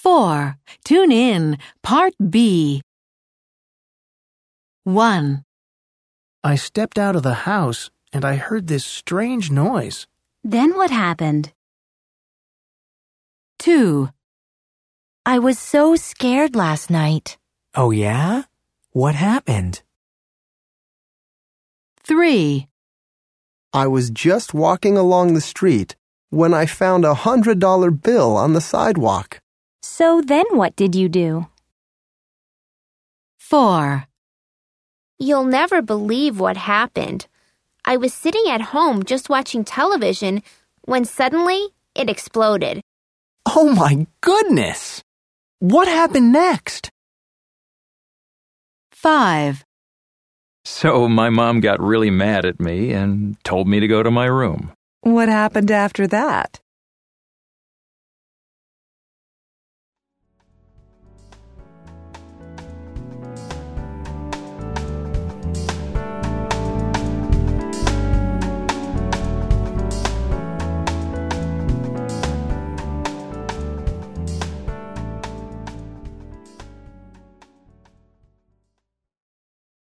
4. Tune in. Part B. 1. I stepped out of the house and I heard this strange noise. Then what happened? 2. I was so scared last night. Oh, yeah? What happened? 3. I was just walking along the street when I found a $100 bill on the sidewalk. So then what did you do? 4. You'll never believe what happened. I was sitting at home just watching television when suddenly it exploded. Oh my goodness! What happened next? 5. So my mom got really mad at me and told me to go to my room. What happened after that?